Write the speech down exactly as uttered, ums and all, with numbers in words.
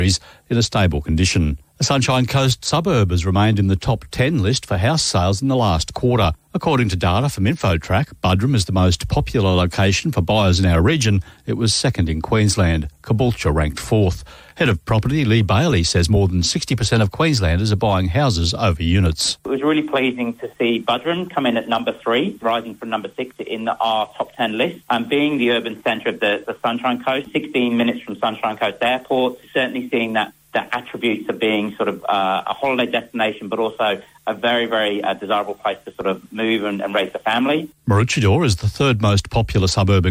in a stable condition. The Sunshine Coast suburb has remained in the top ten list for house sales in the last quarter. According to data from InfoTrack, Buderim is the most popular location for buyers in our region. It was second in Queensland. Caboolture ranked fourth. Head of property Lee Bailey says more than sixty percent of Queenslanders are buying houses over units. It was really pleasing to see Buderim come in at number three, rising from number six in the R top ten list. And being the urban centre of the, the Sunshine Coast, sixteen minutes from Sunshine Coast Airport, certainly seeing that the attributes of being sort of uh, a holiday destination, but also a very, very uh, desirable place to sort of move and, and raise a family. Maroochydore is the third most popular suburb in